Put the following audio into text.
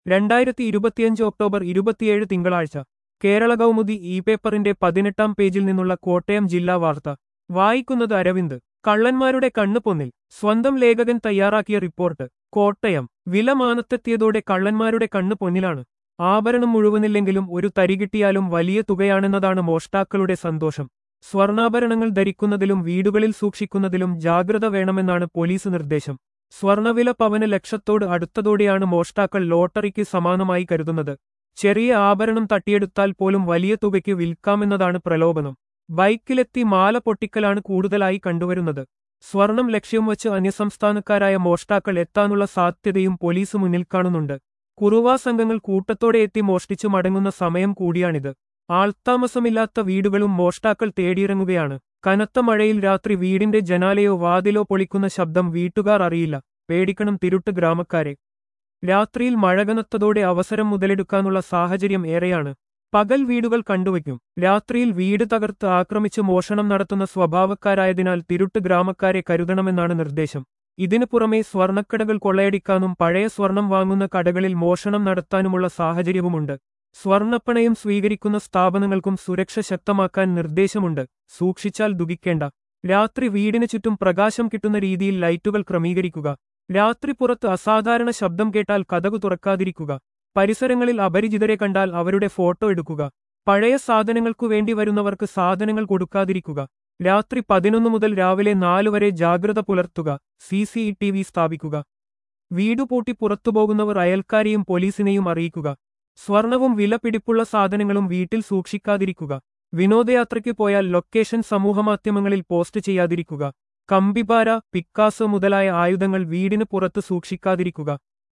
2025 October 27 തിങ്കളാഴ്ച Kerala Kaumudi E പേപ്പറിന്റെ 18-ാം പേജിൽ നിന്നുള്ള കോട്ടയം ജില്ലാ വാർത്ത വായിക്കുന്നത് അരവിന്ദ്. കള്ളന്മാരുടെ കണ്ണ് പൊന്നിൽ. സ്വന്തം ലേഖകൻ തയ്യാറാക്കിയ റിപ്പോർട്ട്. കോട്ടയം. വില മാനത്തെത്തിയതോടെ കള്ളന്മാരുടെ കണ്ണ് പൊന്നിലാണ്. ആഭരണം മുഴുവനില്ലെങ്കിലും ഒരു തരി കിട്ടിയാലും വലിയ തുകയാണെന്നതാണ് മോഷ്ടാക്കളുടെ സന്തോഷം. സ്വർണ്ണാഭരണങ്ങൾ ധരിക്കുന്നതിലും വീടുകളിൽ സൂക്ഷിക്കുന്നതിലും ജാഗ്രത വേണമെന്നാണ് പോലീസ് നിർദ്ദേശം. സ്വർണ്ണവില പവന് ലക്ഷത്തോട് അടുത്തതോടെയാണ് മോഷ്ടാക്കൾ ലോട്ടറിക്ക് സമാനമായി കരുതുന്നത്. ചെറിയ ആഭരണം തട്ടിയെടുത്താൽ പോലും വലിയ തുകയ്ക്ക് വിൽക്കാമെന്നതാണ് പ്രലോഭനം. ബൈക്കിലെത്തി മാല പൊട്ടിക്കലാണ് കൂടുതലായി കണ്ടുവരുന്നത്. സ്വർണം ലക്ഷ്യം വച്ച് അന്യസംസ്ഥാനക്കാരായ മോഷ്ടാക്കൾ എത്താനുള്ള സാധ്യതയും പോലീസ് മുന്നിൽ കാണുന്നുണ്ട്. കുറുവാ സംഘങ്ങൾ കൂട്ടത്തോടെ എത്തി മോഷ്ടിച്ചു മടങ്ങുന്ന സമയം കൂടിയാണിത്. ആൾത്താമസമില്ലാത്ത വീടുകളും മോഷ്ടാക്കൾ തേടിയിറങ്ങുകയാണ്. കനത്ത മഴയിൽ രാത്രി വീടിന്റെ ജനാലയോ വാതിലോ പൊളിക്കുന്ന ശബ്ദം വീട്ടുകാർ അറിയില്ല. പേടിക്കണം തിരുട്ട് ഗ്രാമക്കാരെ. രാത്രിയിൽ മഴ കനത്തതോടെ അവസരം മുതലെടുക്കാനുള്ള സാഹചര്യം ഏറെയാണ്. പകൽ വീടുകൾ കണ്ടുവയ്ക്കും. രാത്രിയിൽ വീട് തകർത്ത് ആക്രമിച്ച് മോഷണം നടത്തുന്ന സ്വഭാവക്കാരായതിനാൽ തിരുട്ട് ഗ്രാമക്കാരെ കരുതണമെന്നാണ് നിർദ്ദേശം. ഇതിനു പുറമെ സ്വർണ്ണക്കടകൾ കൊള്ളയടിക്കാനും പഴയ സ്വർണം വാങ്ങുന്ന കടകളിൽ മോഷണം നടത്താനുമുള്ള സാഹചര്യവുമുണ്ട്. സ്വർണ്ണപ്പണയം സ്വീകരിക്കുന്ന സ്ഥാപനങ്ങൾക്കും സുരക്ഷ ശക്തമാക്കാൻ നിർദ്ദേശമുണ്ട്. സൂക്ഷിച്ചാൽ ദുഃഖിക്കേണ്ട. രാത്രി വീടിന് ചുറ്റും പ്രകാശം കിട്ടുന്ന രീതിയിൽ ലൈറ്റുകൾ ക്രമീകരിക്കുക. രാത്രി പുറത്ത് അസാധാരണ ശബ്ദം കേട്ടാൽ കതകു തുറക്കാതിരിക്കുക. പരിസരങ്ങളിൽ അപരിചിതരെ കണ്ടാൽ അവരുടെ ഫോട്ടോ എടുക്കുക. പഴയ സാധനങ്ങൾക്കു വേണ്ടി വരുന്നവർക്ക് സാധനങ്ങൾ കൊടുക്കാതിരിക്കുക. രാത്രി 11 മുതൽ രാവിലെ 4 വരെ ജാഗ്രത പുലർത്തുക. CCTV സ്ഥാപിക്കുക. വീടുപൂട്ടി പുറത്തുപോകുന്നവർ അയൽക്കാരെയും പോലീസിനെയും അറിയിക്കുക. സ്വർണവും വില പിടിപ്പുള്ള സാധനങ്ങളും വീട്ടിൽ സൂക്ഷിക്കാതിരിക്കുക. വിനോദയാത്രയ്ക്ക് പോയാൽ ലൊക്കേഷൻ സമൂഹമാധ്യമങ്ങളിൽ പോസ്റ്റ് ചെയ്യാതിരിക്കുക. കമ്പിപാര, പിക്കാസ് മുതലായ ആയുധങ്ങൾ വീടിന് പുറത്ത് സൂക്ഷിക്കാതിരിക്കുക.